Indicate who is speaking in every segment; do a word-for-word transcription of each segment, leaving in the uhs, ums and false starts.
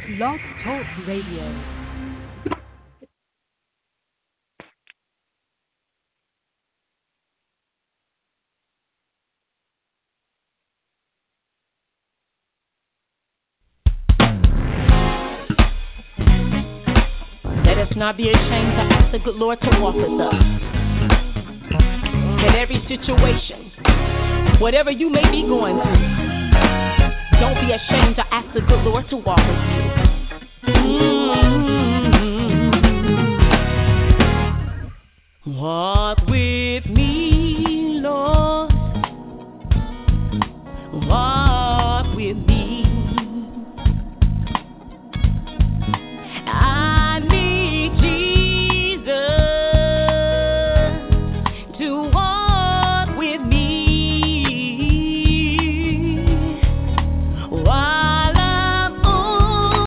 Speaker 1: Blog Talk Radio.
Speaker 2: Let us not be ashamed to ask the good Lord to walk with us. In every situation, whatever you may be going through, don't be ashamed to ask the good Lord to walk with you. Mm-hmm. Walk with me, Lord. Walk with me. I need Jesus to walk with me while I'm on.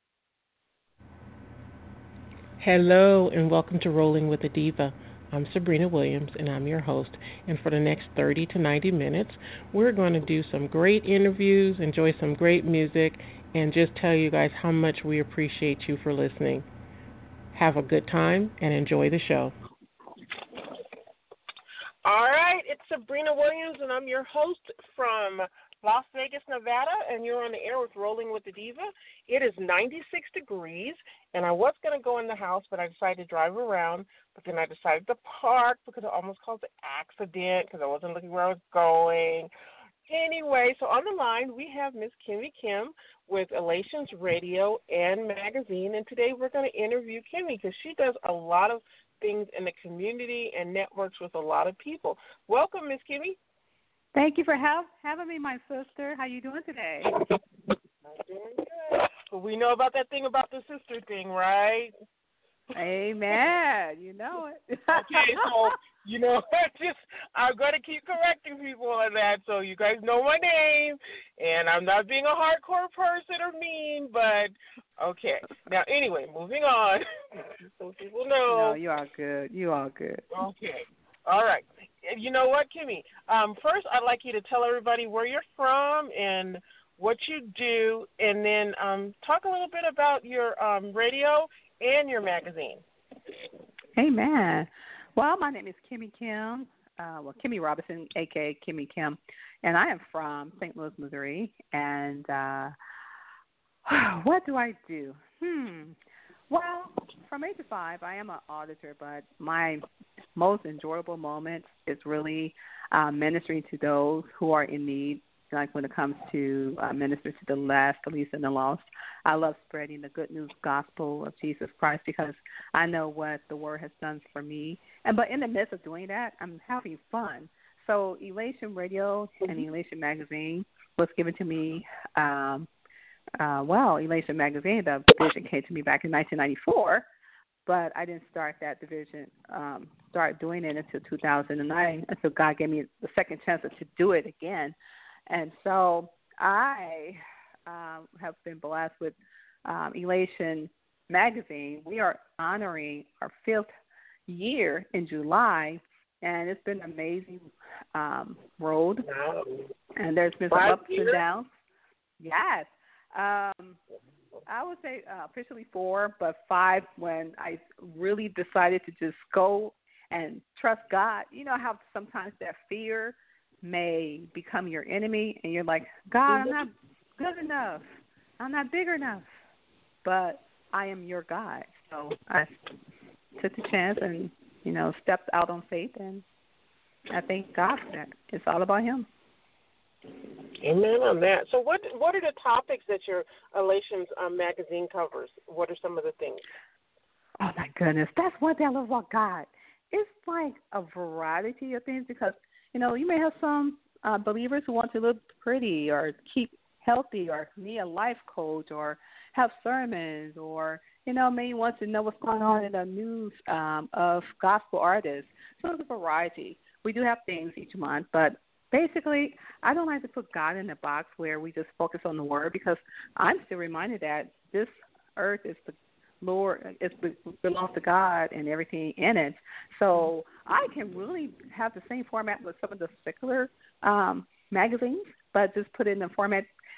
Speaker 3: Hello and welcome to Rolling with a Diva. I'm Sabrina Williams and I'm your host. And for the next thirty to ninety minutes, we're going to do some great interviews, enjoy some great music, and just tell you guys how much we appreciate you for listening. Have a good time and enjoy the show.
Speaker 4: All right, it's Sabrina Williams, and I'm your host from Las Vegas, Nevada, and you're on the air with Rolling with the Diva. It is ninety-six degrees, and I was going to go in the house, but I decided to drive around, but then I decided to park because I almost caused an accident because I wasn't looking where I was going. Anyway, so on the line, we have Miss Kimmy Kim with Elations Radio and Magazine, and today we're going to interview Kimmy because she does a lot of things in the community and networks with a lot of people. Welcome, Miss Kimmy.
Speaker 5: Thank you for have, having me, my sister. How you doing today?
Speaker 4: I'm doing good. Well, we know about that thing about the sister thing, right?
Speaker 5: Amen. You know it.
Speaker 4: Okay, so, you know, just I'm going to keep correcting people on that so you guys know my name, and I'm not being a hardcore person or mean, but okay. Now, anyway, moving on. So people know.
Speaker 5: No, you are good. You are good.
Speaker 4: Okay. All right. You know what, Kimmy? Um, first, I'd like you to tell everybody where you're from and what you do, and then um, talk a little bit about your um, radio and your magazine.
Speaker 5: Amen. Well, my name is Kimmy Kim, uh, well, Kimmy Robinson, a k a. Kimmy Kim, and I am from Saint Louis, Missouri. And uh, what do I do? Hmm. Well, from age of five, I am an auditor, but my most enjoyable moment is really uh, ministering to those who are in need, like when it comes to uh, minister to the last, the least, and the lost. I love spreading the good news gospel of Jesus Christ because I know what the word has done for me. And but in the midst of doing that, I'm having fun. So Elation Radio and Elation Magazine was given to me. Um, uh, well, Elation Magazine, the division came to me back in nineteen ninety-four, but I didn't start that division, um, start doing it until two thousand nine, until God gave me the second chance to do it again. And so I um, have been blessed with um, Elation Magazine. We are honoring our fifth year in July, and it's been an amazing um, road.
Speaker 4: Wow.
Speaker 5: And there's been some
Speaker 4: Five
Speaker 5: ups
Speaker 4: years?
Speaker 5: and downs. Yes. Um, I would say uh, officially four, but five when I really decided to just go and trust God. You know how sometimes that fear may become your enemy, and you're like, God, I'm not good enough. I'm not big enough, but I am your God. So I took the chance and, you know, stepped out on faith, and I thank God for that. It's all about Him.
Speaker 4: Amen on that. So what what are the topics that your Elations um, magazine covers? What are some of the things?
Speaker 5: Oh, my goodness. That's one thing I love about God. It's like a variety of things because, you know, you may have some uh, believers who want to look pretty or keep healthy or need a life coach or have sermons or, you know, may want to know what's going on in the news um, of gospel artists. So it's a variety. We do have things each month, but basically I don't like to put God in a box where we just focus on the word because I'm still reminded that this earth is the Lord, it belongs to God and everything in it. So I can really have the same format with some of the secular um, magazines, but just put it in a format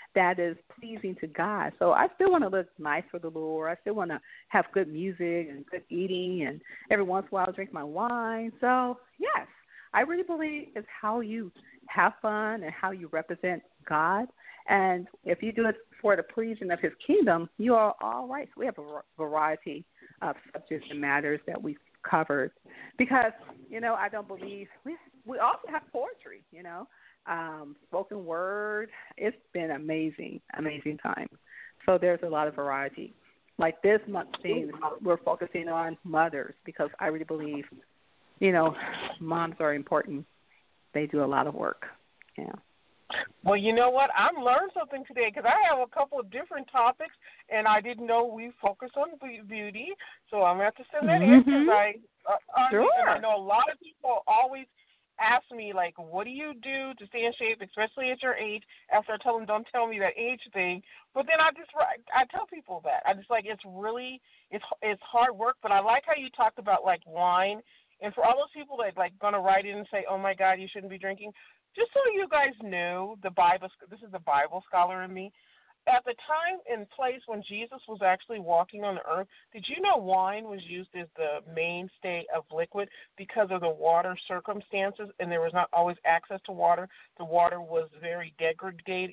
Speaker 5: that is pleasing to God. So I still want to look nice for the Lord. I still want to have good music and good eating, and every once in a while I'll drink my wine. So, yes, I really believe it's how you have fun and how you represent God. And if you do it for the pleasing of his kingdom, you are all right. So we have a variety of subjects and matters that we've covered because, you know, I don't believe we, we also have poetry, you know, um, spoken word. It's been amazing, amazing time. So there's a lot of variety. Like this month's theme, we're focusing on mothers because I really believe, you know, moms are important. They do a lot of work. Yeah.
Speaker 4: Well, you know what? I learned something today because I have a couple of different topics, and I didn't know we focus on beauty. So I'm going to have to send that
Speaker 5: mm-hmm.
Speaker 4: in because I, uh,
Speaker 5: sure.
Speaker 4: I know a lot of people always ask me, like, what do you do to stay in shape, especially at your age, after I tell them, don't tell me that age thing. But then I just, I tell people that. I just, like, it's really, it's it's hard work, but I like how you talked about, like, wine. And for all those people that, like, going to write in and say, oh, my God, you shouldn't be drinking, just so you guys knew, the Bible, this is the Bible scholar in me, at the time and place when Jesus was actually walking on the earth, did you know wine was used as the mainstay of liquid because of the water circumstances, and there was not always access to water? The water was very degraded,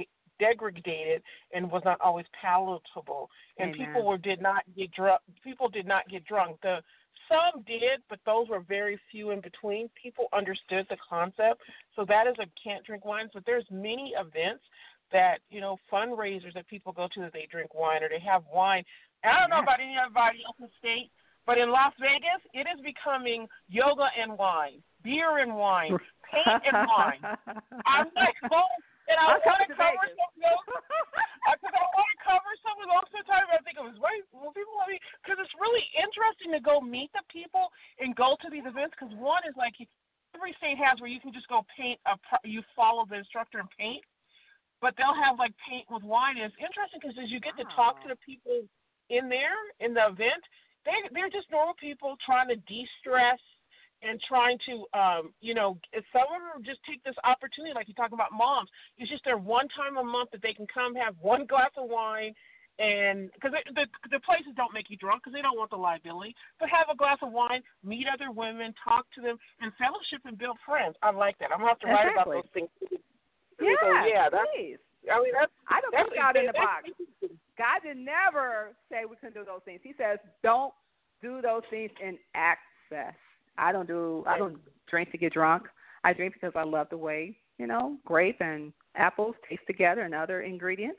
Speaker 4: degraded and was not always palatable, and
Speaker 5: Amen.
Speaker 4: people were did not get drunk. People did not get drunk. The Some did, but those were very few in between. People understood the concept. So that is a can't drink wine. But there's many events that, you know, fundraisers that people go to that they drink wine or they have wine. And I don't know about anybody else's state, but in Las Vegas, it is becoming yoga and wine, beer and wine, paint and wine. I'm like, oh, and I want to cover Vegas. some of those. Because I want to cover some of those. Sometimes I think it was right. Well, people want me because it's really interesting to go meet the people and go to these events. Because one is like every state has where you can just go paint a. You follow the instructor and paint, but they'll have like paint with wine. And it's interesting because as you get to talk to the people in there in the event, they they're just normal people trying to de-stress. And trying to, um, you know, some of them just take this opportunity, like you're talking about moms. It's just their one time a month that they can come have one glass of wine, and because the the places don't make you drunk because they don't want the liability, but have a glass of wine, meet other women, talk to them, and fellowship and build friends. I like that. I'm gonna have to write
Speaker 5: exactly.
Speaker 4: about those things.
Speaker 5: Yeah,
Speaker 4: so, yeah, that's,
Speaker 5: please.
Speaker 4: I mean, that's,
Speaker 5: I don't
Speaker 4: that's,
Speaker 5: put God in the
Speaker 4: that's,
Speaker 5: box. God did never say we couldn't do those things. He says, don't do those things in access. I don't do. I don't drink to get drunk. I drink because I love the way, you know, grape and apples taste together and other ingredients.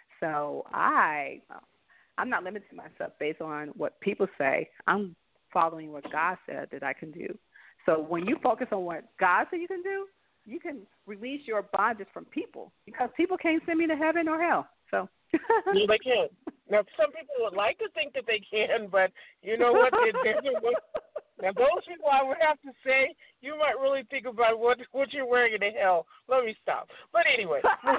Speaker 5: So I, I'm not limiting myself based on what people say. I'm following what God said that I can do. So when you focus on what God said you can do, you can release your bondage from people because people can't send me to heaven or hell. So
Speaker 4: yeah, they can. Now, some people would like to think that they can, but you know what? It, now, those people, I would have to say, you might really think about what what you're wearing in the hell. Let me stop. But anyway.
Speaker 5: I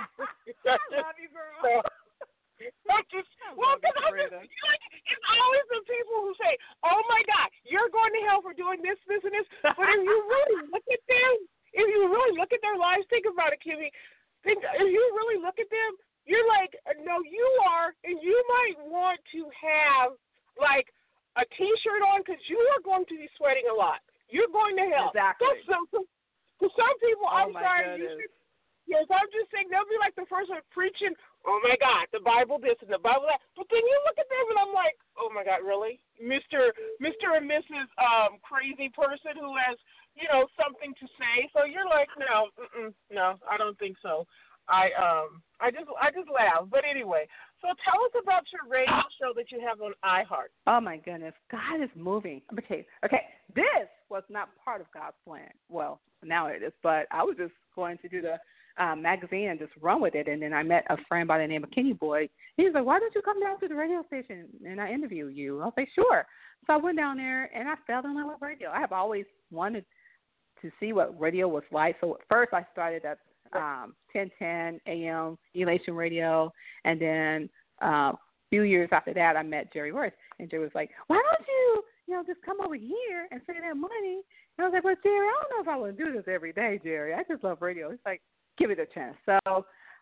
Speaker 5: love you, girl. So,
Speaker 4: I just, well, because I'm just, like, it's always the people who say, oh, my God, you're going to hell for doing this, this, and this. But if you really look at them, if you really look at their lives, think about it, Kimmy. Think, if you really look at them, you're like, no, you are, and you might want to have, like, a T-shirt on because you are going to be sweating a lot. You're going to hell.
Speaker 5: Exactly.
Speaker 4: So, so, so some people,
Speaker 5: oh
Speaker 4: I'm sorry, you should, yes, I'm just saying, they'll be like the first one preaching, oh, my God, the Bible this and the Bible that. But then you look at them, and I'm like, oh, my God, really? Mister Mister and Missus Um, crazy person who has, you know, something to say. So you're like, no, mm-mm, no, I don't think so. I um I just I just laugh. But anyway, so tell us about your radio show that you have on iHeart.
Speaker 5: Oh my goodness, God is moving. Okay, okay, this was not part of God's plan. Well, now it is, but I was just going to do the uh, magazine and just run with it. And then I met a friend by the name of Kenny Boyd. He was like, "Why don't you come down to the radio station and I interview you?" I was like, "Sure." So I went down there and I fell in love with radio. I have always wanted to see what radio was like. So at first I started at um, ten ten A M Elation Radio, and then uh, a few years after that, I met Jerry Worth, and Jerry was like, "Why don't you, you know, just come over here and save that money?" And I was like, "Well, Jerry, I don't know if I want to do this every day, Jerry. I just love radio." He's like, "Give it a chance." So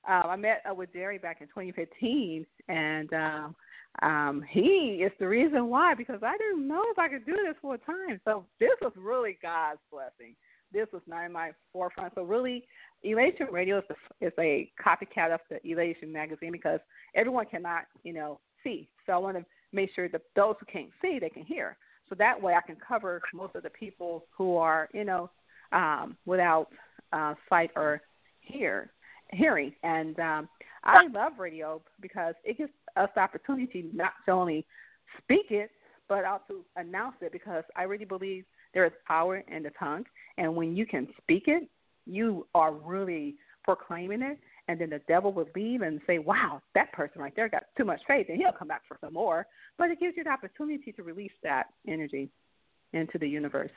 Speaker 5: uh, I met uh, with Jerry back in twenty fifteen, and um, um, he is the reason why, because I didn't know if I could do this full time. So this was really God's blessing. This was not in my forefront. So really, Elation Radio is a, is a copycat of the Elation magazine because everyone cannot, you know, see. So I want to make sure that those who can't see, they can hear. So that way I can cover most of the people who are, you know, um, without uh, sight or hear, hearing. And um, I love radio because it gives us the opportunity not to only speak it, but also announce it, because I really believe there is power in the tongue. And when you can speak it, you are really proclaiming it. And then the devil will leave and say, wow, that person right there got too much faith, and he'll come back for some more. But it gives you the opportunity to release that energy into the universe.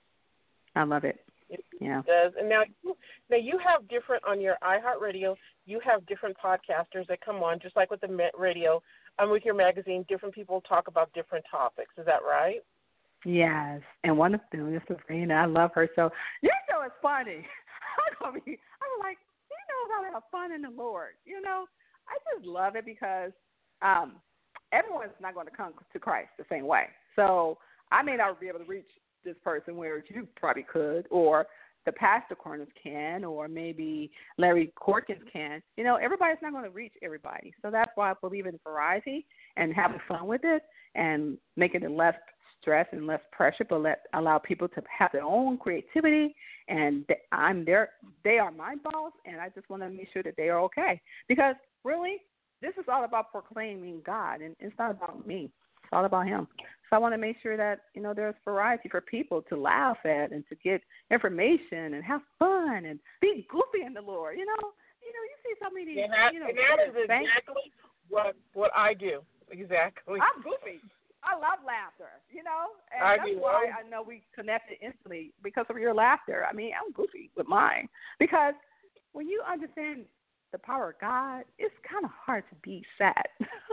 Speaker 5: I love it.
Speaker 4: It
Speaker 5: yeah.
Speaker 4: does. And now, now you have different, on your iHeartRadio, you have different podcasters that come on, just like with the radio, um, with your magazine, different people talk about different topics. Is that right?
Speaker 5: Yes. And one of them is Sabrina. I love her. So your show is funny. I'm gonna be, I'm like, you know how to have fun in the Lord. You know, I just love it because um, everyone's not going to come to Christ the same way. So I may not be able to reach this person where you probably could, or the Pastor Corners can, or maybe Larry Corkins can. You know, everybody's not going to reach everybody. So that's why I believe in variety and having fun with it and making it less stress and less pressure, but let allow people to have their own creativity. And I'm their, they are my boss, and I just want to make sure that they are okay. Because really, this is all about proclaiming God, and it's not about me. It's all about Him. So I want to make sure that, you know, there's variety for people to laugh at and to get information and have fun and be goofy in the Lord. You know, you know, you see so many.
Speaker 4: And that,
Speaker 5: you know,
Speaker 4: and that is exactly what what I do. Exactly.
Speaker 5: I'm goofy. I love laughter, you know, and
Speaker 4: I
Speaker 5: that's
Speaker 4: do.
Speaker 5: why I know we connected instantly because of your laughter. I mean, I'm goofy with mine because when you understand the power of God, it's kind of hard to be sad.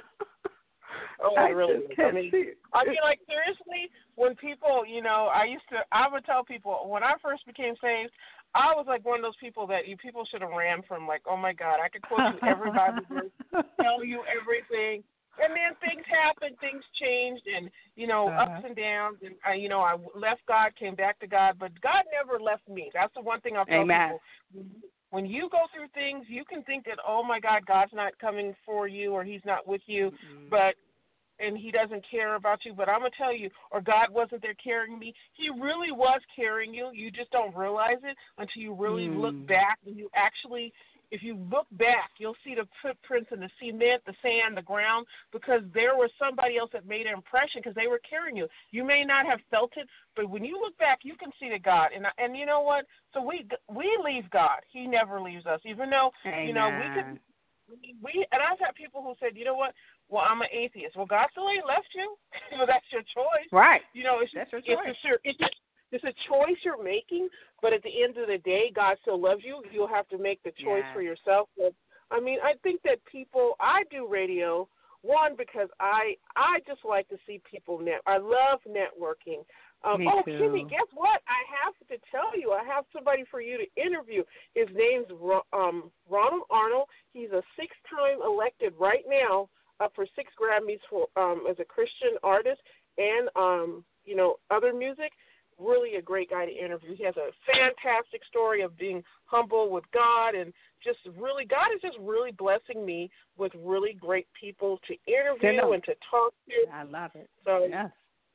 Speaker 4: Oh,
Speaker 5: I
Speaker 4: it really is. I mean, I mean, like, seriously, when people, you know, I used to, I would tell people, when I first became saved, I was like one of those people that you people should have ran from, like, oh, my God, I could quote you every Bible verse, tell you everything. And then things happened, things changed, and, you know, uh-huh. ups and downs. And, I, you know, I left God, came back to God, but God never left me. That's the one thing I'll tell
Speaker 5: Amen.
Speaker 4: people. When you go through things, you can think that, oh, my God, God's not coming for you or He's not with you, mm-hmm. but and He doesn't care about you. But I'm going to tell you, or God wasn't there carrying me. He really was carrying you. You just don't realize it until you really mm. look back and you actually – if you look back, you'll see the footprints in the cement, the sand, the ground, because there was somebody else that made an impression because they were carrying you. You may not have felt it, but when you look back, you can see the God. And and you know what? So we we leave God. He never leaves us, even though,
Speaker 5: Amen.
Speaker 4: you know, we could. We and I've had people who said, you know what? Well, I'm an atheist. Well, God still ain't left you. Well, that's your choice,
Speaker 5: right?
Speaker 4: You know, it's
Speaker 5: that's
Speaker 4: just,
Speaker 5: your choice.
Speaker 4: It's just, it's just It's a choice you're making, but at the end of the day, God still loves you. You'll have to make the choice
Speaker 5: yeah.
Speaker 4: for yourself. But, I mean, I think that people, I do radio, one, because I I just like to see people net. I love networking. Um,
Speaker 5: Me
Speaker 4: oh,
Speaker 5: too.
Speaker 4: Kimmy, guess what? I have to tell you, I have somebody for you to interview. His name's um, Ronald Arnold. He's a six-time elected right now, up for six Grammys for um, as a Christian artist and, um, you know, other music. Really a great guy to interview. He has a fantastic story of being humble with God and just really, God is just really blessing me with really great people to interview and to talk to.
Speaker 5: I love it.
Speaker 4: So
Speaker 5: yes.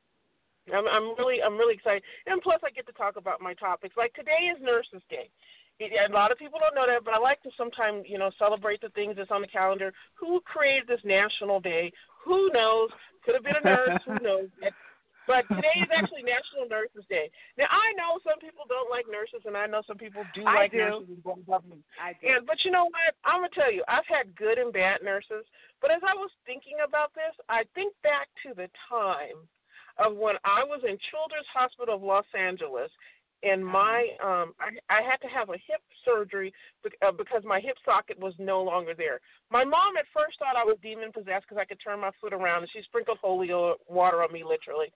Speaker 4: I'm, I'm really, I'm really excited. And plus I get to talk about my topics. Like today is Nurses Day. It, a lot of people don't know that, but I like to sometimes, you know, celebrate the things that's on the calendar. Who created this national day? Who knows? Could have been a nurse. Who knows? But today is actually National Nurses Day. Now, I know some people don't like nurses, and I know some people do
Speaker 5: I
Speaker 4: like
Speaker 5: do.
Speaker 4: nurses. And
Speaker 5: I do.
Speaker 4: And, but you know what? I'm going to tell you, I've had good and bad nurses. But as I was thinking about this, I think back to the time of when I was in Children's Hospital of Los Angeles, and my um, I, I had to have a hip surgery because my hip socket was no longer there. My mom at first thought I was demon-possessed because I could turn my foot around, and she sprinkled holy water on me, literally.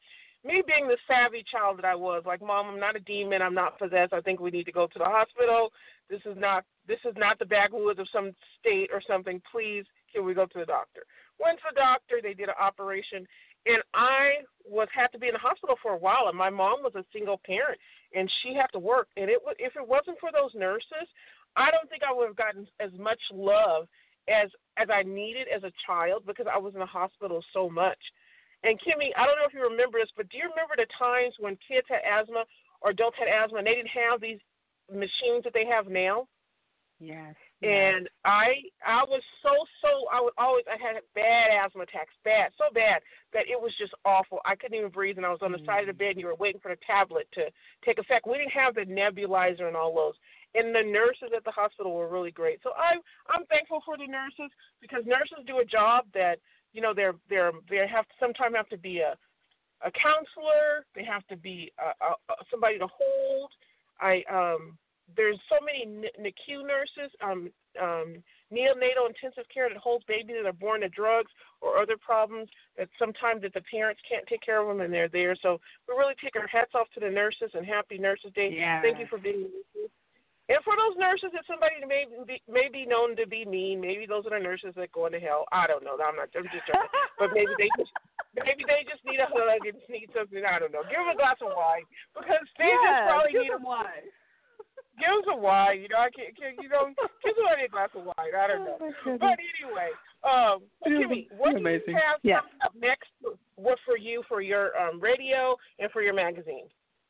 Speaker 4: me being the savvy child that I was, like, Mom, I'm not a demon. I'm not possessed. I think we need to go to the hospital. This is not this is not the backwoods of some state or something. Please, can we go to the doctor? Went to the doctor. They did an operation, and I was had to be in the hospital for a while. And my mom was a single parent, and she had to work. And it was, if it wasn't for those nurses, I don't think I would have gotten as much love as as I needed as a child because I was in the hospital so much. And Kimmy, I don't know if you remember this, but do you remember the times when kids had asthma or adults had asthma and they didn't have these machines that they have now?
Speaker 5: Yes.
Speaker 4: And
Speaker 5: yes.
Speaker 4: I I was so, so, I would always, I had bad asthma attacks, bad, so bad that it was just awful. I couldn't even breathe, and I was on the mm. side of the bed, and you were waiting for the tablet to take effect. We didn't have the nebulizer and all those. And the nurses at the hospital were really great. So I, I'm thankful for the nurses because nurses do a job that, you know, they're they're they have to sometimes have to be a a counselor. They have to be a, a, a, somebody to hold. I um, there's so many N I C U nurses, um, um, neonatal intensive care that holds babies that are born to drugs or other problems that sometimes that the parents can't take care of them and they're there. So we really take our hats off to the nurses and happy Nurses Day.
Speaker 5: Yeah.
Speaker 4: Thank you for being with us. And for those nurses that somebody may be, may be known to be mean, maybe those are the nurses that go into hell. I don't know. I'm not. I'm just joking. But maybe they just maybe they just need a hug and need something. I don't know. Give them a glass of wine because they
Speaker 5: yeah,
Speaker 4: just probably
Speaker 5: give
Speaker 4: need
Speaker 5: them
Speaker 4: a
Speaker 5: wine.
Speaker 4: Give them some wine. You know, I can't. can't you know, give somebody a glass of wine. I don't know. Oh, but anyway, um, well, Kimmy, what do you have
Speaker 5: yeah.
Speaker 4: coming up next? What for you for your um, radio and for your magazine?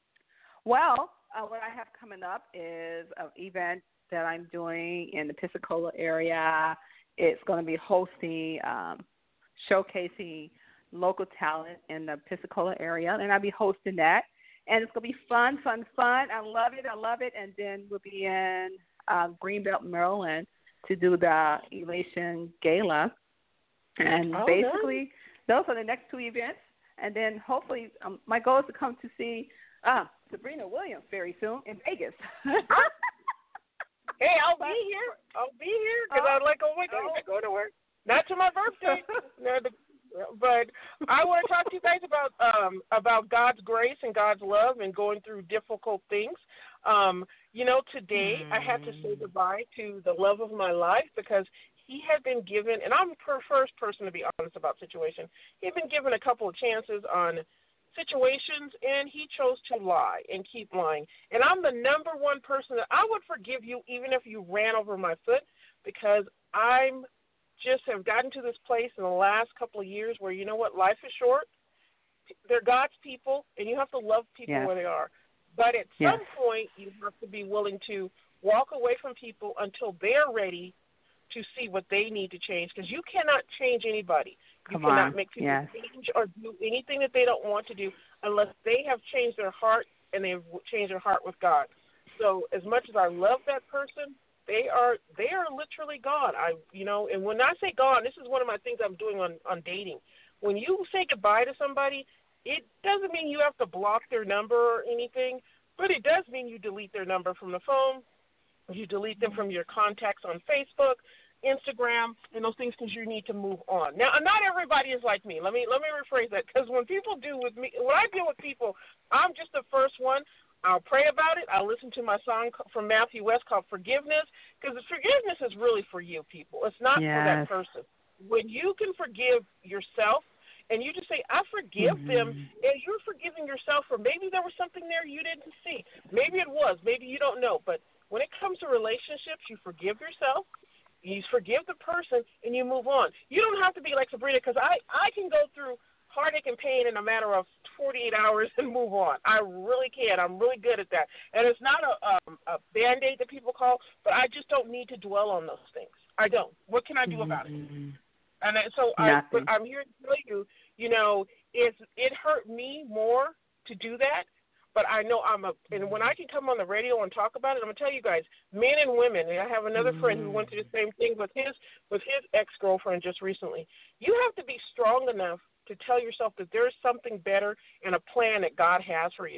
Speaker 5: Well. Uh, what I have coming up is an event that I'm doing in the Pensacola area. It's going to be hosting, um, showcasing local talent in the Pensacola area, and I'll be hosting that. And it's going to be fun, fun, fun. I love it. I love it. And then we'll be in uh, Greenbelt, Maryland to do the Elation Gala. And
Speaker 4: oh,
Speaker 5: basically,
Speaker 4: nice.
Speaker 5: those are the next two events. And then hopefully um, my goal is to come to see uh, Sabrina Williams very soon in Vegas.
Speaker 4: Hey, I'll be here. I'll be here because
Speaker 5: oh,
Speaker 4: I'm like, oh my God, I go to work. Not to my birthday, no, the, but I want to talk to you guys about um, about God's grace and God's love and going through difficult things. Um, you know, today mm. I had to say goodbye to the love of my life because he had been given, and I'm the first person to be honest about situation. He had been given a couple of chances on situations, and he chose to lie and keep lying. And I'm the number one person that I would forgive you even if you ran over my foot because I'm just have gotten to this place in the last couple of years where, you know what, life is short. They're God's people, and you have to love people
Speaker 5: yes.
Speaker 4: where they are. But at
Speaker 5: yes.
Speaker 4: some point, you have to be willing to walk away from people until they're ready to see what they need to change because you cannot change anybody. You
Speaker 5: Come
Speaker 4: cannot
Speaker 5: on.
Speaker 4: make people
Speaker 5: yes.
Speaker 4: change or do anything that they don't want to do unless they have changed their heart and they've changed their heart with God. So as much as I love that person, they are they are literally gone. I you know, and when I say gone, this is one of my things I'm doing on, on dating. When you say goodbye to somebody, it doesn't mean you have to block their number or anything, but it does mean you delete their number from the phone, you delete them from your contacts on Facebook, Instagram, and those things because you need to move on. Now, not everybody is like me. Let me let me rephrase that because when people do with me, when I deal with people, I'm just the first one. I'll pray about it. I'll listen to my song from Matthew West called Forgiveness because forgiveness is really for you people. It's not
Speaker 5: yes.
Speaker 4: for that person. When you can forgive yourself and you just say, I forgive mm-hmm. them, and you're forgiving yourself for maybe there was something there you didn't see. Maybe it was. Maybe you don't know. But when it comes to relationships, you forgive yourself. You forgive the person, and you move on. You don't have to be like Sabrina because I, I can go through heartache and pain in a matter of forty-eight hours and move on. I really can. I'm really good at that. And it's not a, um, a Band-Aid that people call, but I just don't need to dwell on those things. I don't. What can I do about it?
Speaker 5: Mm-hmm.
Speaker 4: And so I, but I'm here to tell you, you know, it's, it hurt me more to do that. But I know I'm a, and when I can come on the radio and talk about it, I'm gonna tell you guys, men and women. And I have another friend who went through the same thing with his with his ex-girlfriend just recently. You have to be strong enough to tell yourself that there's something better and a plan that God has for you.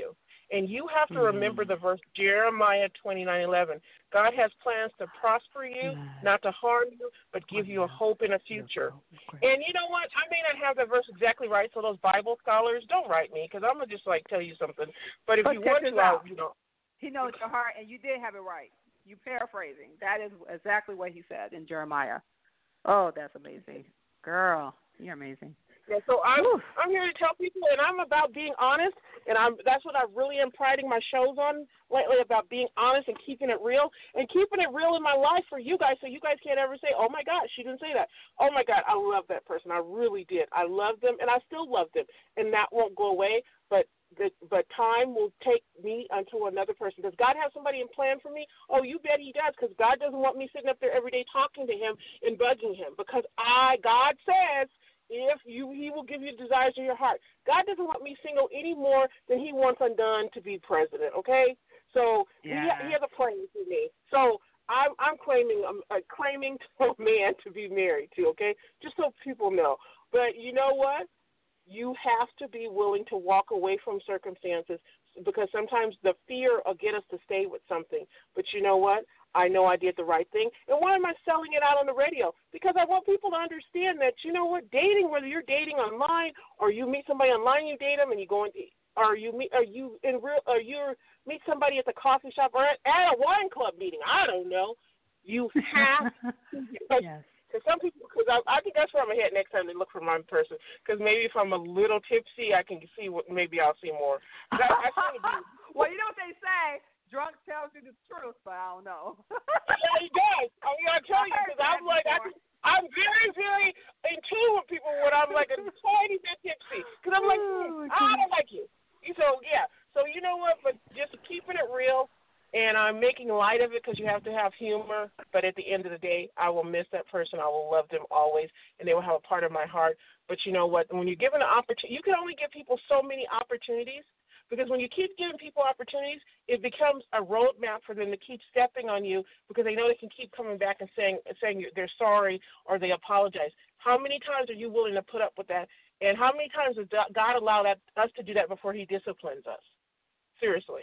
Speaker 4: And you have to remember the verse Jeremiah twenty-nine eleven. God has plans to prosper you, not to harm you, but give you a hope in a future. And you know what? I may not have that verse exactly right, so those Bible scholars, don't write me, because I'm going to just, like, tell you something. But if
Speaker 5: but
Speaker 4: you want to, I'll, you know.
Speaker 5: He knows your heart, and you did have it right. You paraphrasing. That is exactly what he said in Jeremiah. Oh, that's amazing. Girl, you're amazing.
Speaker 4: Yeah, so I'm Oof. I'm here to tell people, and I'm about being honest, and I'm that's what I really am priding my shows on lately, about being honest and keeping it real, and keeping it real in my life for you guys, so you guys can't ever say, oh, my God, she didn't say that. Oh, my God, I love that person. I really did. I love them, and I still love them, and that won't go away, but the, but time will take me unto another person. Does God have somebody in plan for me? Oh, you bet he does, because God doesn't want me sitting up there every day talking to him and bugging him, because I, God says, if you, he will give you the desires of your heart. God doesn't want me single any more than he wants undone to be president, okay? So yeah. he, he has a plan for me. So I'm, I'm claiming I'm uh, claiming to a man to be married to, okay, just so people know. But you know what? You have to be willing to walk away from circumstances, because sometimes the fear will get us to stay with something. But you know what? I know I did the right thing. And why am I selling it out on the radio? Because I want people to understand that, you know what, dating, whether you're dating online or you meet somebody online, you date them, and you go into, or you meet, or you in real, or you meet somebody at the coffee shop or at, at a wine club meeting. I don't know. You have to.
Speaker 5: Yes.
Speaker 4: Because some people, because I, I think that's where I'm going to head next time to look for my person. Because maybe if I'm a little tipsy, I can see what, maybe I'll see more. I, I be,
Speaker 5: well, you know what they say? Drunk tells you the truth, but I don't know.
Speaker 4: Yeah, he does. I mean, I tell you, because I'm like, I, I'm very, very in tune with people when I'm like a tiny bit tipsy. Because I'm like, hmm, I don't like you. So, yeah. So, you know what? But just keeping it real, and I'm making light of it because you have to have humor. But at the end of the day, I will miss that person. I will love them always, and they will have a part of my heart. But you know what? When you're given an opportunity, you can only give people so many opportunities. Because when you keep giving people opportunities, it becomes a roadmap for them to keep stepping on you, because they know they can keep coming back and saying saying they're sorry or they apologize. How many times are you willing to put up with that? And how many times does God allow that us to do that before he disciplines us? Seriously.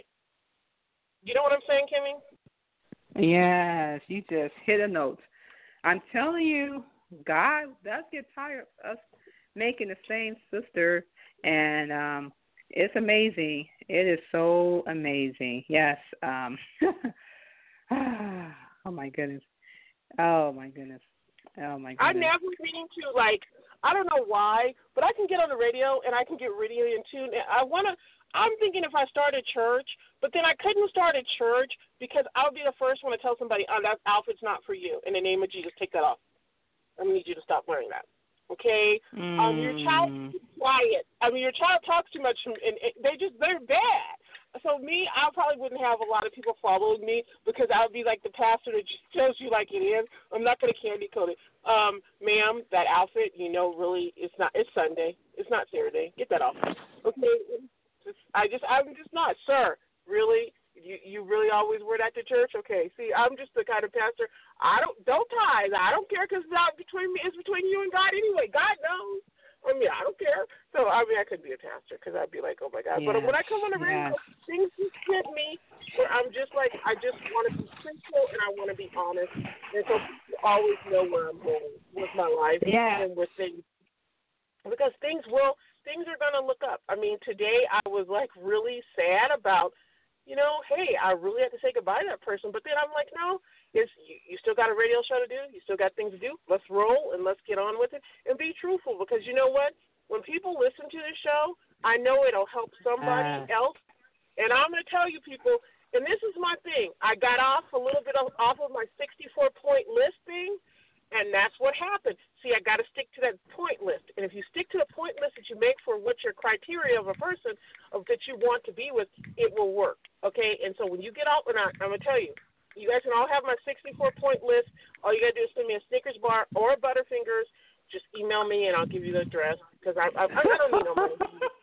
Speaker 4: You know what I'm saying, Kimmy?
Speaker 5: Yes, you just hit a note. I'm telling you, God does get tired of us making the same sister, and um it's amazing. It is so amazing. Yes. Um, oh, my goodness. Oh, my goodness. Oh, my goodness.
Speaker 4: I never mean to, like, I don't know why, but I can get on the radio and I can get radio in tune. I want to, I'm thinking if I start a church, but then I couldn't start a church because I would be the first one to tell somebody, oh, that outfit's not for you. In the name of Jesus, take that off. I need you to stop wearing that. Okay, mm. um, your child is quiet. I mean, your child talks too much, and, and they just they're bad. So me, I probably wouldn't have a lot of people following me because I would be like the pastor that just tells you like it is. I'm not going to candy coat it. Um, ma'am, that outfit, you know, really, it's not. It's Sunday. It's not Saturday. Get that off. Okay, just, I just, I'm just not, sir. Really. You you really always wear that to church? Okay. See, I'm just the kind of pastor. I don't don't tithe. I don't care because it's not between me. It's between you and God anyway. God knows. I mean, I don't care. So I mean, I could be a pastor because I'd be like, oh my God. Yes. But when I come on the radio, yes. things just hit me where I'm just like, I just want to be truthful and I want to be honest, and so people always know where I'm going with my life
Speaker 5: yeah.
Speaker 4: and with things, because things will things are gonna look up. I mean, today I was like really sad about. You know, hey, I really have to say goodbye to that person. But then I'm like, no, it's, you, you still got a radio show to do. You still got things to do. Let's roll and let's get on with it and be truthful, because you know what? When people listen to the show, I know it'll help somebody uh. else. And I'm going to tell you people, and this is my thing. I got off a little bit of, off of my sixty-four point list thing, and that's what happened. See, I got to stick to that point list. And if you stick to the point list that you make for what your criteria of a person of that you want to be with, it will work. Okay? And so when you get out, and I, I'm going to tell you, you guys can all have my sixty-four point list. All you got to do is send me a Snickers bar or a Butterfingers. Just email me, and I'll give you the address, because I, I, I don't need no money.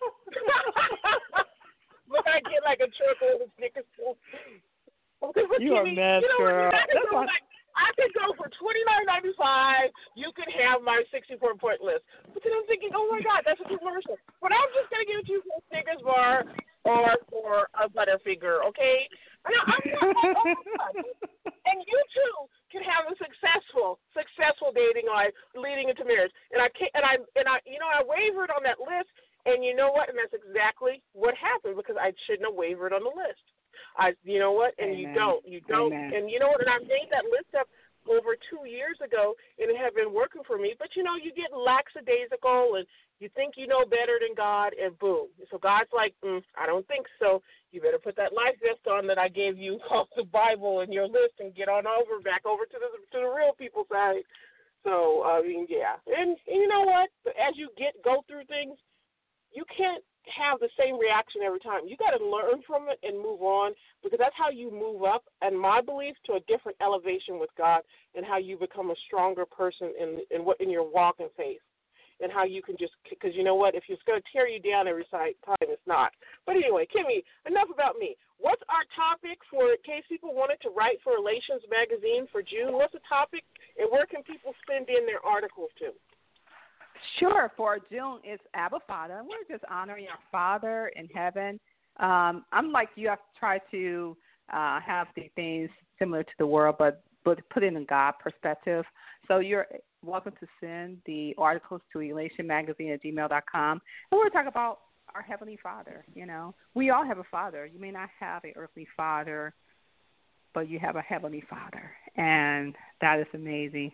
Speaker 4: Look, I get like a triple with Snickers.
Speaker 5: You are mad,
Speaker 4: you know,
Speaker 5: girl.
Speaker 4: That's what I could go for twenty-nine ninety-five. You could have my sixty-four point list. But then I'm thinking, oh my God, that's a commercial. But I'm just gonna give it to you for a Snickers bar or for a Butterfinger, okay? And, I, I'm not, oh my God. And you too can have a successful, successful dating life leading into marriage. And I can't, and I, and I, you know, I wavered on that list, and you know what? And that's exactly what happened because I shouldn't have wavered on the list. I, you know what? And Amen. you don't, you don't, Amen. And you know what? And I made that list up over two years ago, and it had been working for me. But, you know, you get lackadaisical, and you think you know better than God, and boom. So God's like, mm, I don't think so. You better put that life vest on that I gave you called the Bible in your list and get on over, back over to the to the real people side. So, I mean, yeah. And, and you know what? As you get go through things, you can't have the same reaction every time. You got to learn from it and move on because that's how you move up, and my belief, to a different elevation with God, and how you become a stronger person in in what in your walk and faith, and how you can just, because you know what, if it's going to tear you down every time, it's not. But anyway, Kimmy, enough about me. What's our topic for, in case people wanted to write for Relations Magazine for June? What's the topic, and where can people send in their articles to?
Speaker 5: Sure. For June, it's Abba Father. We're just honoring our Father in heaven. Um, I'm like you. I've tried to uh, have the things similar to the world, but but put it in God perspective. So you're welcome to send the articles to elation magazine at gmail dot com. And we're talking about our Heavenly Father. You know, we all have a Father. You may not have an earthly father, but you have a Heavenly Father, and that is amazing.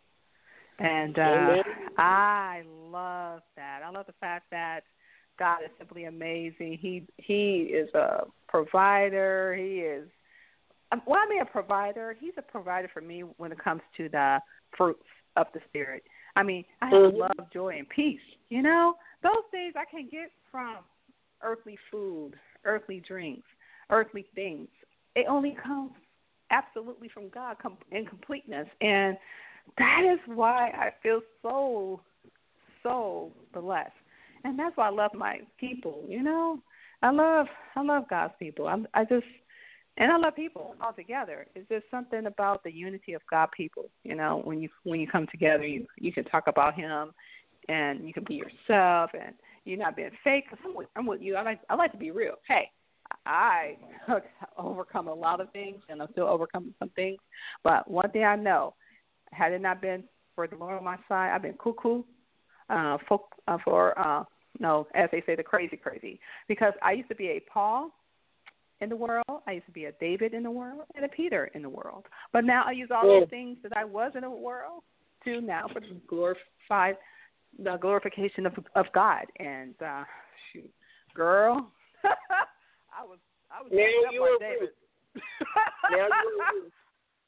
Speaker 5: And uh, I love that. I love the fact that God is simply amazing. He he is a provider. He is, well, I mean a provider. He's a provider for me when it comes to the fruits of the Spirit. I mean, I have mm-hmm. love, joy, and peace. You know, those things I can get from earthly food, earthly drinks, earthly things. It only comes absolutely from God in completeness. And that is why I feel so, so blessed, and that's why I love my people. You know, I love, I love God's people. I'm, I just, and I love people altogether. It's just something about the unity of God people. You know, when you when you come together, you you can talk about Him, and you can be yourself, and you're not being fake. Cause I'm with, I'm with you. I like I like to be real. Hey, I overcome a lot of things, and I'm still overcoming some things. But one thing I know. Had it not been for the Lord on my side, I've been cuckoo uh, for, uh, for uh, no, as they say, the crazy, crazy. Because I used to be a Paul in the world, I used to be a David in the world, and a Peter in the world. But now I use all
Speaker 4: yeah.
Speaker 5: those things that I was in the world to now for the glorified, the glorification of of God. And uh, shoot, girl, I was I was
Speaker 4: now
Speaker 5: you were David.
Speaker 4: now you're Ruth.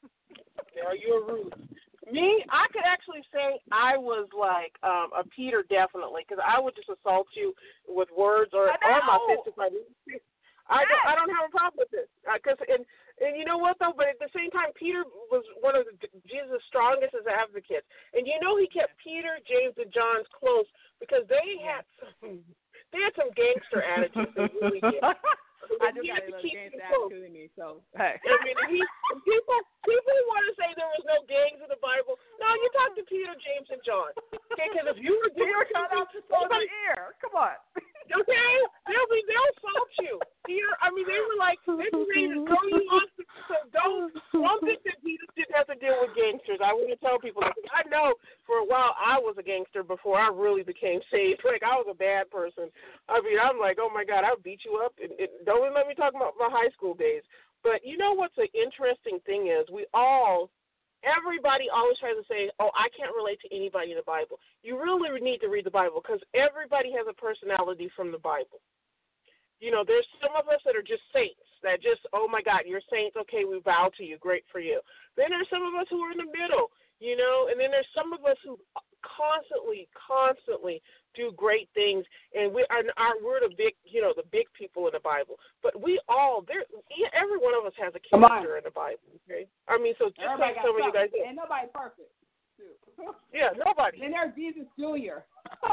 Speaker 4: Now you're Ruth. Me, I could actually say I was like um, a Peter, definitely, because I would just assault you with words or, or my fist if I didn't. I don't, I don't have a problem with this. Because uh, and and you know what though? But at the same time, Peter was one of the, Jesus' strongest as advocates, and you know he kept Peter, James, and John's close because they had some they had some gangster attitudes. They really did.
Speaker 5: I do got a little gangster attitude in me, so hey.
Speaker 4: I mean, he, people people want to say there was no gangs in the Bible. No, you talk to Peter, James, and John. Okay, because if you were
Speaker 5: Peter cut off the somebody ear, come on.
Speaker 4: Okay, they'll be they'll fault you. Peter, I mean, they were like they were ready to throw you off. The, so don't don't think that Peter didn't have to deal with gangsters. I want to tell people that I know for a while I was a gangster before I really became saved. Like I was a bad person. I mean, I'm like, oh my God, I'll beat you up. And, and don't even let me talk about my high school days. But you know what's an interesting thing is we all. Everybody always tries to say, oh, I can't relate to anybody in the Bible. You really need to read the Bible because everybody has a personality from the Bible. You know, there's some of us that are just saints that just, oh, my God, you're saints. Okay, we bow to you. Great for you. Then there's some of us who are in the middle, you know, and then there's some of us who constantly, constantly do great things, and we are, are we're the big, you know, the big people in the Bible. But we all, there, every one of us has a character in the Bible. Okay, I mean, so just
Speaker 5: everybody
Speaker 4: like some of you guys,
Speaker 5: and nobody perfect. Too.
Speaker 4: Yeah, nobody.
Speaker 5: And there's Jesus Junior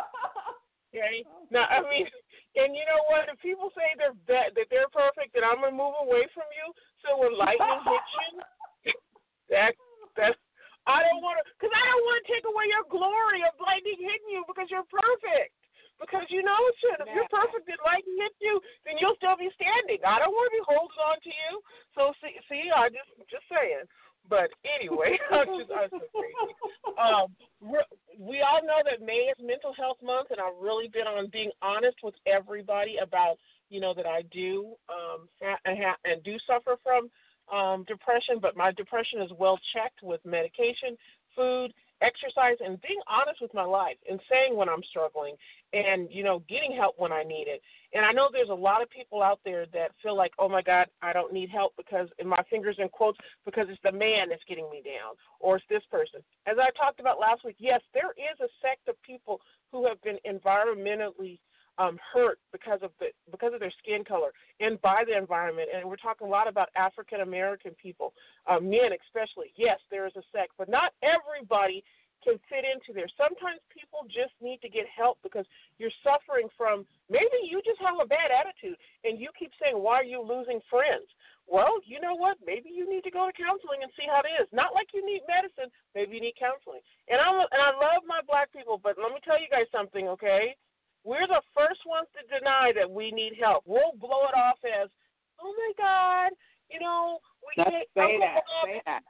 Speaker 4: Okay. Now, I mean, and you know what? If people say they're that, that they're perfect, then I'm gonna move away from you. So when lightning hits you, that that. I don't want to, because I don't want to take away your glory of lightning hitting you because you're perfect. Because because you know it should. If you're perfect and lightning hit you, then you'll still be standing. I don't want to be holding on to you. So see, see, I just just saying. But anyway, I'm just I'm so crazy. Um, we're, we all know that May is Mental Health Month, and I've really been on being honest with everybody about you know that I do um and, ha- and do suffer from um, depression, but my depression is well checked with medication, food, exercise, and being honest with my life and saying when I'm struggling and, you know, getting help when I need it. And I know there's a lot of people out there that feel like, oh, my God, I don't need help because, in my fingers in quotes, because it's the man that's getting me down or it's this person. As I talked about last week, yes, there is a sect of people who have been environmentally Um, hurt because of the because of their skin color and by the environment, and we're talking a lot about African American people, uh, men especially. Yes, there is a sect, but not everybody can fit into there. Sometimes people just need to get help because you're suffering from maybe you just have a bad attitude, and you keep saying, "Why are you losing friends?" Well, you know what? Maybe you need to go to counseling and see how it is. Not like you need medicine. Maybe you need counseling. And I and I love my black people, but let me tell you guys something, okay? We're the first ones to deny that we need help. We'll blow it off as, oh, my God, you know, we can't.
Speaker 5: Say that. Say that.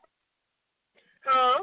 Speaker 4: Huh?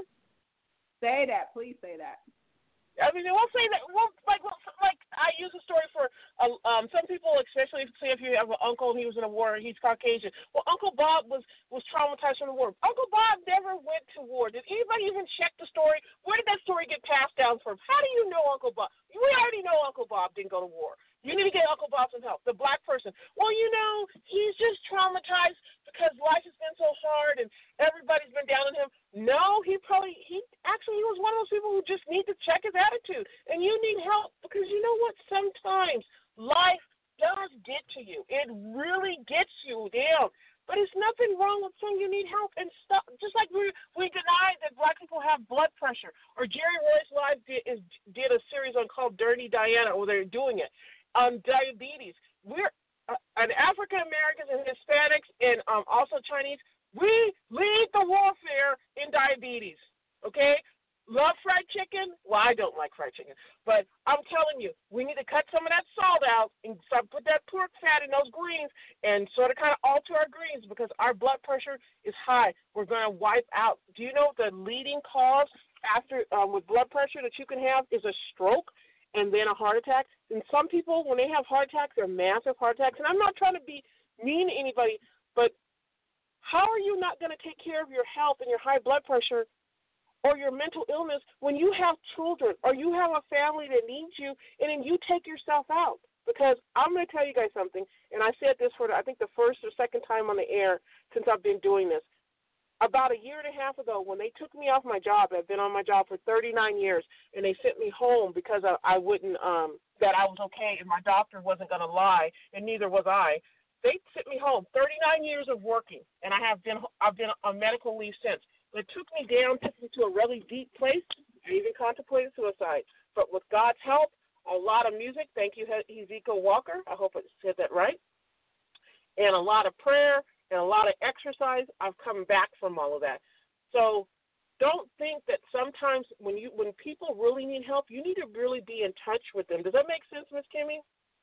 Speaker 5: Say that. Please say that.
Speaker 4: I mean, we'll say that. Well, like, like I use a story for uh, um, some people, especially say if you have an uncle and he was in a war and he's Caucasian. Well, Uncle Bob was, was traumatized from the war. Uncle Bob never went to war. Did anybody even check the story? Where did that story get passed down from? How do you know Uncle Bob? We already know Uncle Bob didn't go to war. You need to get Uncle Bob some help. The black person. Well, you know, he's just traumatized because life has been so hard and everybody's been down on him. No, he probably, he actually he was one of those people who just need to check his attitude. And you need help because you know what? Sometimes life does get to you. It really gets you down. But it's nothing wrong with saying you need help and stuff. Just like we we deny that black people have blood pressure. Or Jerry Royce Live did, is, did a series on called Dirty Diana, or they're doing it, on diabetes. We're uh, an African Americans and Hispanics and um, also Chinese. We lead the warfare in diabetes, okay? Love fried chicken? Well, I don't like fried chicken. But I'm telling you, we need to cut some of that salt out and start put that pork fat in those greens and sort of kind of alter our greens because our blood pressure is high. We're going to wipe out. Do you know the leading cause after um, with blood pressure that you can have is a stroke and then a heart attack? And some people, when they have heart attacks, they're massive heart attacks. And I'm not trying to be mean to anybody, but how are you not going to take care of your health and your high blood pressure or your mental illness when you have children or you have a family that needs you and then you take yourself out? Because I'm going to tell you guys something, and I said this for, the, I think, the first or second time on the air since I've been doing this. About a year and a half ago, when they took me off my job, I've been on my job for thirty-nine years, and they sent me home because I, I wouldn't, um, that I was okay and my doctor wasn't going to lie, and neither was I. They sent me home, thirty-nine years of working, and I have been, I've been on medical leave since. But it took me down, took me to a really deep place. I even contemplated suicide. But with God's help, a lot of music, thank you, Hezekiah Walker, I hope I said that right, and a lot of prayer and a lot of exercise, I've come back from all of that. So don't think that sometimes when you when people really need help, you need to really be in touch with them. Does that make sense, Miss Kimmy?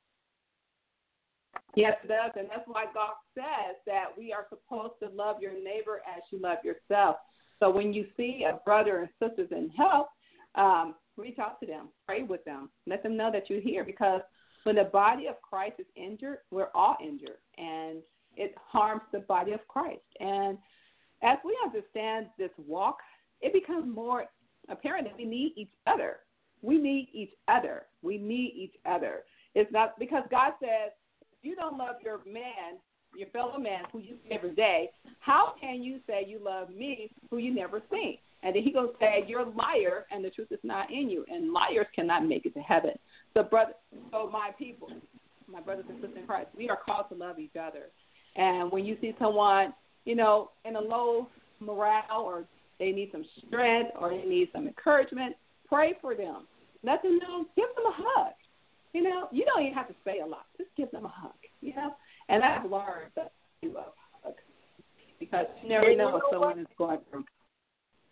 Speaker 5: Yes, it does, and that's why God says that we are supposed to love your neighbor as you love yourself. So when you see a brother and sisters in help, um, reach out to them, pray with them, let them know that you're here, because when the body of Christ is injured, we're all injured, and it harms the body of Christ. And as we understand this walk, it becomes more apparent that we need each other. We need each other. We need each other. It's not because God says, if you don't love your man, your fellow man who you see every day, how can you say you love me who you never seen? And then he goes to say, you're a liar and the truth is not in you. And liars cannot make it to heaven. So, brother, so my people, my brothers and sisters in Christ, we are called to love each other. And when you see someone, you know, in a low morale or they need some strength or they need some encouragement, pray for them. Let them know, give them a hug. You know, you don't even have to say a lot. Just give them a hug, you know. And I've learned that you love hug because you never know what someone is going through.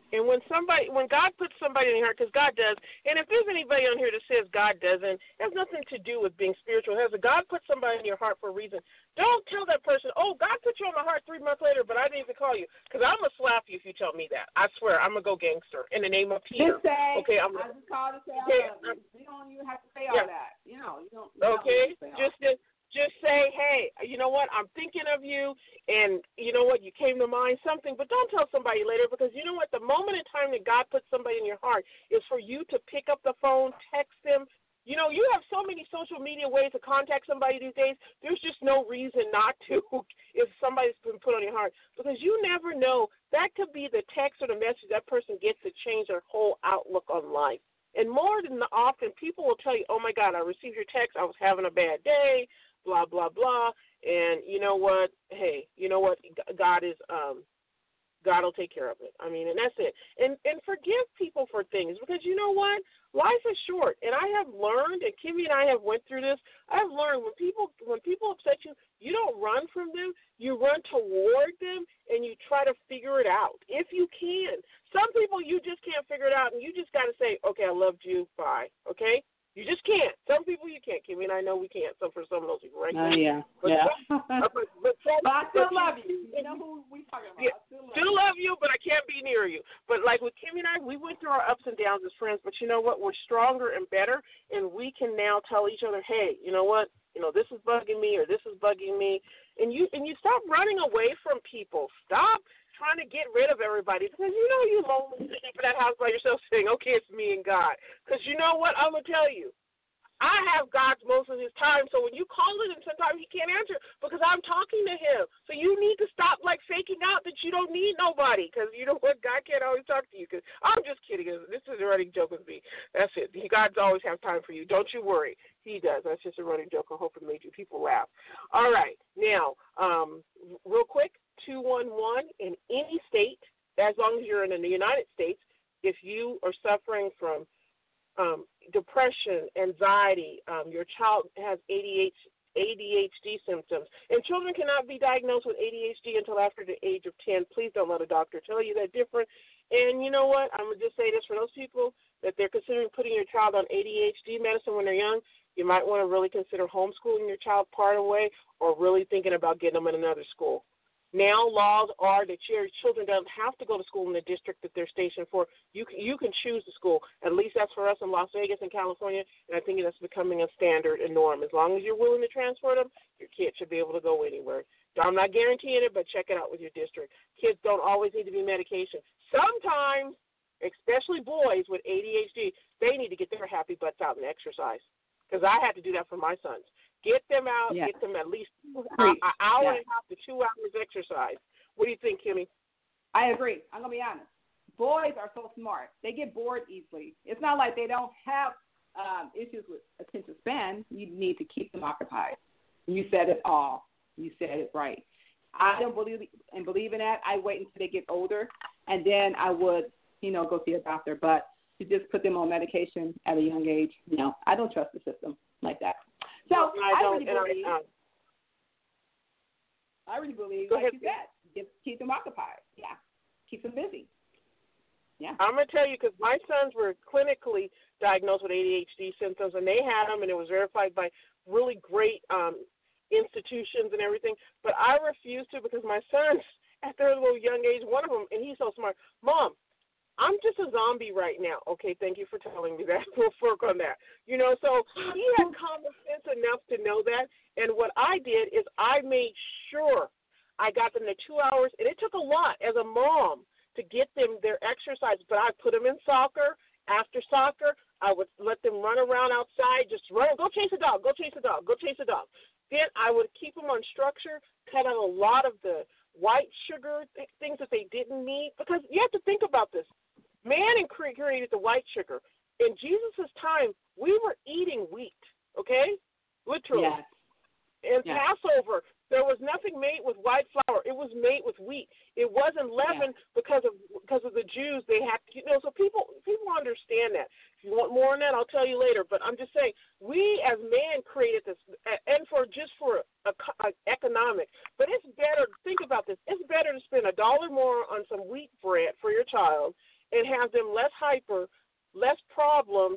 Speaker 4: And when somebody, when God puts somebody in your heart, because God does, and if there's anybody on here that says God doesn't, it has nothing to do with being spiritual. It has a God put somebody in your heart for a reason. Don't tell that person, oh, God put you on my heart three months later, but I didn't even call you, because I'm going to slap you if you tell me that. I swear, I'm going to go gangster in the name of Peter.
Speaker 5: Just say,
Speaker 4: okay, I'm
Speaker 5: I just called to say I
Speaker 4: yeah,
Speaker 5: love you. You don't even have to say
Speaker 4: yeah.
Speaker 5: all that. You know, you don't. You
Speaker 4: okay,
Speaker 5: don't
Speaker 4: just just just say, hey, you know what? I'm thinking of you, and you know what? You came to mind something, but don't tell somebody later, because you know what? The moment in time that God puts somebody in your heart is for you to pick up the phone, text them. You know, you have so many social media ways to contact somebody these days. There's just no reason not to if somebody's been put on your heart, because you never know. That could be the text or the message that person gets to change their whole outlook on life. And more than often, people will tell you, oh, my God, I received your text. I was having a bad day, blah, blah, blah. And you know what? Hey, you know what? God is um, God will take care of it. I mean, and that's it. And and forgive people for things, because you know what? Life is short, and I have learned, and Kimmy and I have went through this. I've learned when people when people upset you, you don't run from them. You run toward them, and you try to figure it out if you can. Some people you just can't figure it out, and you just got to say, okay, I loved you, bye. Okay. You just can't. Some people you can't, Kimmy, and I know we can't. So for some of those people, right?
Speaker 5: Oh, uh, yeah.
Speaker 4: But,
Speaker 5: yeah.
Speaker 4: But, but, but,
Speaker 5: but I still
Speaker 4: but
Speaker 5: love you. You know who we talking about.
Speaker 4: Yeah,
Speaker 5: I still love,
Speaker 4: still love you, but I can't be near you. But like with Kimmy and I, we went through our ups and downs as friends. But you know what? We're stronger and better, and we can now tell each other, hey, you know what? You know, this is bugging me, or this is bugging me. And you and you stop running away from people. Stop trying to get rid of everybody, because you know you're lonely sitting up in that house by yourself saying, okay, it's me and God. Because you know what? I'm going to tell you. I have God most of his time, so when you call it, and sometimes he can't answer because I'm talking to him. So you need to stop, like, faking out that you don't need nobody, because you know what? God can't always talk to you. Cause I'm just kidding. This is a running joke with me. That's it. God's always have time for you. Don't you worry. He does. That's just a running joke. I hope it made you people laugh. All right. Now, um, real quick, two one one in any state, as long as you're in the United States, if you are suffering from Um, depression, anxiety, um, your child has A D H D symptoms, and children cannot be diagnosed with A D H D until after the age of ten. Please don't let a doctor tell you that different. And you know what? I'm going to just say this for those people that they're considering putting your child on A D H D medicine when they're young. You might want to really consider homeschooling your child part of the way, or really thinking about getting them in another school. Now laws are that your children don't have to go to school in the district that they're stationed for. You can, you can choose the school. At least that's for us in Las Vegas and California, and I think that's becoming a standard and norm. As long as you're willing to transfer them, your kid should be able to go anywhere. I'm not guaranteeing it, but check it out with your district. Kids don't always need to be medication. Sometimes, especially boys with A D H D, they need to get their happy butts out and exercise, because I had to do that for my sons. Get them out,
Speaker 5: yeah.
Speaker 4: get them at least an hour
Speaker 5: yeah.
Speaker 4: and a half to two hours exercise. What do you think, Kimmy?
Speaker 5: I agree. I'm going to be honest. Boys are so smart. They get bored easily. It's not like they don't have um, issues with attention span. You need to keep them occupied. You said it all. You said it right. I don't believe and believe in that. I wait until they get older, and then I would, you know, go see a doctor. But to just put them on medication at a young age, no, I don't trust the system like that. So
Speaker 4: no, I,
Speaker 5: I
Speaker 4: don't,
Speaker 5: really believe.
Speaker 4: I, uh,
Speaker 5: I really believe,
Speaker 4: like
Speaker 5: ahead.
Speaker 4: you
Speaker 5: said, get, keep them occupied. Yeah, keep them busy. Yeah.
Speaker 4: I'm gonna tell you, because my sons were clinically diagnosed with A D H D symptoms, and they had them, and it was verified by really great um, institutions and everything. But I refused to, because my sons, at their little young age, one of them, and he's so smart, Mom, I'm just a zombie right now. Okay, thank you for telling me that. We'll work on that. You know, so he had common sense enough to know that. And what I did is I made sure I got them the two hours, and it took a lot as a mom to get them their exercise. But I put them in soccer. After soccer, I would let them run around outside, just run, go chase a dog, go chase a dog, go chase a dog. Then I would keep them on structure, cut out a lot of the white sugar th- things that they didn't need, because you have to think about this. Man created the white sugar. In Jesus' time, we were eating wheat, okay? Literally.
Speaker 5: Yes.
Speaker 4: In
Speaker 5: yes.
Speaker 4: Passover, there was nothing made with white flour. It was made with wheat. It wasn't leavened yes. because of because of the Jews. They had, you know, so people people understand that. If you want more on that, I'll tell you later. But I'm just saying, we as man created this, and for just for a, a economic. But it's better. Think about this. It's better to spend a dollar more on some wheat bread for your child and have them less hyper, less problems,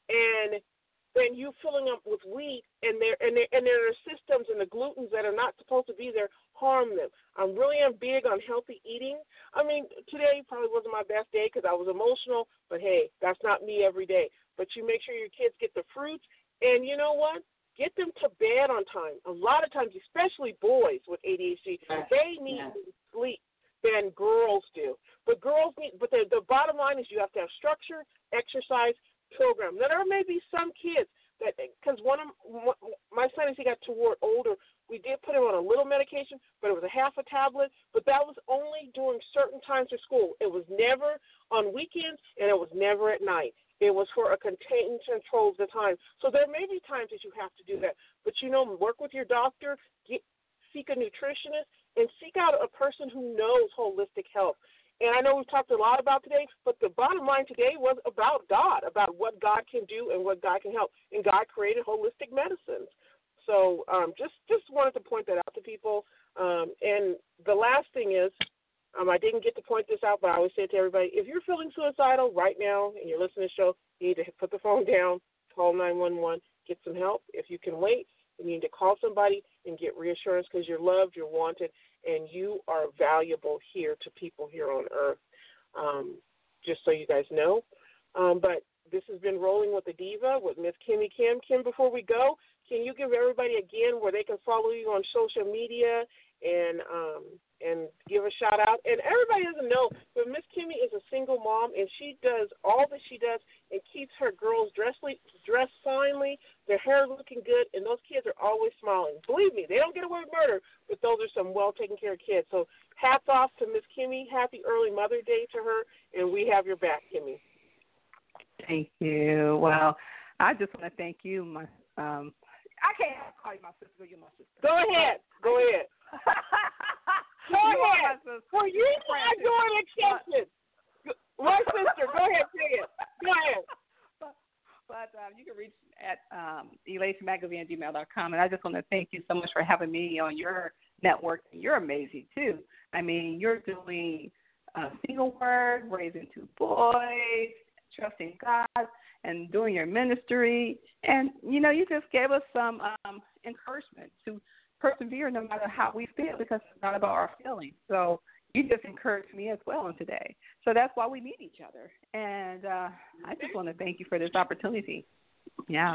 Speaker 4: and then you filling up with wheat, and their and their and their systems and the glutens that are not supposed to be there harm them. I'm really am big on healthy eating. I mean, today probably wasn't my best day because I was emotional, but hey, that's not me every day. But you make sure your kids get the fruits, and you know what? Get them to bed on time. A lot of times, especially boys with A D H D, they need yeah. sleep than girls do. But girls need. But the the bottom line is you have to have structure, exercise, program. Now, there may be some kids that, because one of my son, as he got toward older, we did put him on a little medication, but it was a half a tablet, but that was only during certain times of school. It was never on weekends, and it was never at night. It was for a contained control of the time. So there may be times that you have to do that, but, you know, work with your doctor, get, seek a nutritionist, and seek out a person who knows holistic health. And I know we've talked a lot about today, but the bottom line today was about God, about what God can do and what God can help. And God created holistic medicines. So um, just, just wanted to point that out to people. Um, and the last thing is, um, I didn't get to point this out, but I always say it to everybody, if you're feeling suicidal right now and you're listening to the show, you need to put the phone down, call nine one one, get some help. If you can wait, you need to call somebody and get reassurance because you're loved, you're wanted, and you are valuable here to people here on earth, um, just so you guys know. Um, but this has been Rolling with the Diva with Miss Kimmy Kim. Kim, before we go, can you give everybody again where they can follow you on social media and um, and give a shout out? And everybody doesn't know, but Miss Kimmy is a single mom, and she does all that she does and keeps her girls dressed, dressed finely, their hair looking good, and those kids are always smiling. Believe me, they don't get away with murder, but those are some well-taken-care kids. So hats off to Miss Kimmy. Happy early Mother's Day to her, and we have your back, Kimmy.
Speaker 5: Thank you. Well, I just want to thank you. My, um, I can't call you my sister. You're my sister.
Speaker 4: Go ahead. Go ahead. Go
Speaker 5: you
Speaker 4: ahead. For you, I do an exception. My sister. Go ahead. Say it. Go ahead.
Speaker 5: But, but um, you can reach at um, elation magazine at gmail dot com. And I just want to thank you so much for having me on your network. You're amazing, too. I mean, you're doing uh, single word, raising two boys, trusting God, and doing your ministry. And, you know, you just gave us some um, encouragement to persevere no matter how we feel, because it's not about our feelings. So you just encouraged me as well today. So that's why we meet each other. And uh, I just want to thank you for this opportunity. Yeah.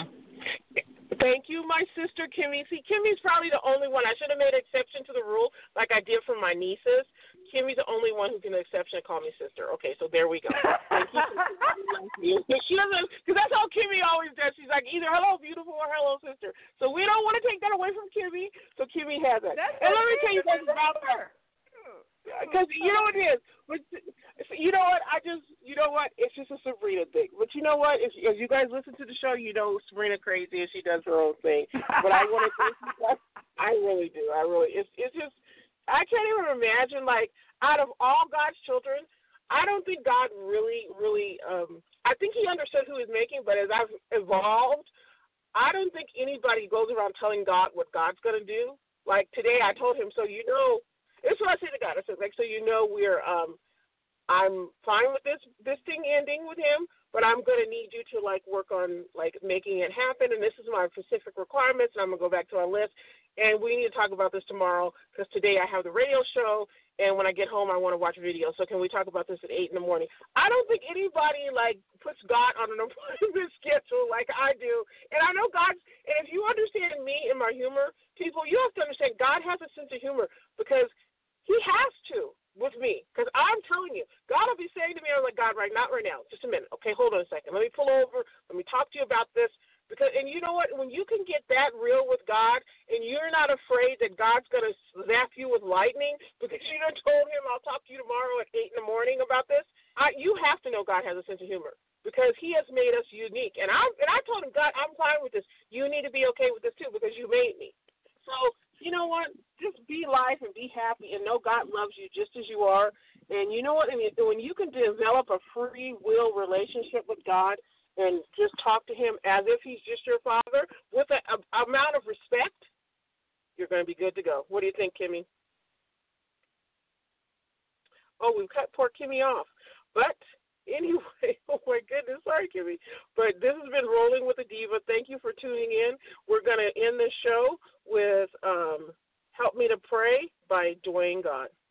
Speaker 4: Thank you, my sister, Kimmy. See, Kimmy's probably the only one. I should have made an exception to the rule like I did for my nieces. Kimmy's the only one who can exception and call me sister. Okay, so there we go. Thank you. She doesn't, because that's how Kimmy always does. She's like either hello, beautiful, or hello, sister. So we don't want to take that away from Kimmy, so Kimmy has it.
Speaker 5: That's
Speaker 4: and let me tell you guys about her. Because you know what it is. But you know what? I just, you know what? It's just a Sabrina thing. But you know what? If, if you guys listen to the show, you know Sabrina crazy and she does her own thing. But I want to thank you guys. I really do. I really, it's, it's just, I can't even imagine, like, out of all God's children, I don't think God really, really, um, I think he understood who he's making, but as I've evolved, I don't think anybody goes around telling God what God's going to do. Like today I told him, so you know, this is what I say to God. I said, like, so you know we're, um, I'm fine with this this thing ending with him, but I'm going to need you to, like, work on, like, making it happen, and this is my specific requirements, and I'm going to go back to our list, and we need to talk about this tomorrow because today I have the radio show, and when I get home I want to watch video, so can we talk about this at eight in the morning? I don't think anybody, like, puts God on an appointment schedule like I do, and I know God's, and if you understand me and my humor, people, you have to understand God has a sense of humor because he has to with me, because I'm telling you, God will be saying to me, I'm like, God, right, not right now, just a minute. Okay, hold on a second. Let me pull over. Let me talk to you about this. Because, and you know what? When you can get that real with God, and you're not afraid that God's going to zap you with lightning because you done told him, I'll talk to you tomorrow at eight in the morning about this, I, you have to know God has a sense of humor because he has made us unique. And I and I told him, God, I'm fine with this. You need to be okay with this too because you made me. So, you know what? Just be life and be happy and know God loves you just as you are. And you know what? I mean, when you can develop a free will relationship with God and just talk to him as if he's just your father with an amount of respect, you're going to be good to go. What do you think, Kimmy? Oh, we've cut poor Kimmy off. But Anyway, oh my goodness, sorry, Kimmy. But this has been Rolling with the Diva. Thank you for tuning in. We're going to end the show with um, Help Me to Pray by Dwayne God.